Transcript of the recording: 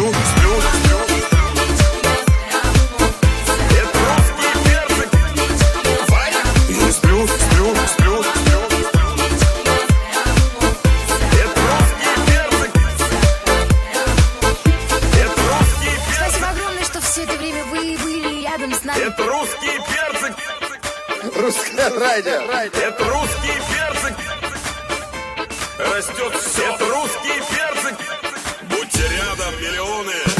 сплю, сплю, сплю. Это русский перцик. Варя, я сплю, сплю, сплю, сплю. Это русский перцик. Это русский перцик. Спасибо огромное, что все это время вы были рядом с нами. Это русский перцик. Русское радио. Это русский перцик. Растет все. Это русский перцик. Будьте рядом, миллионы.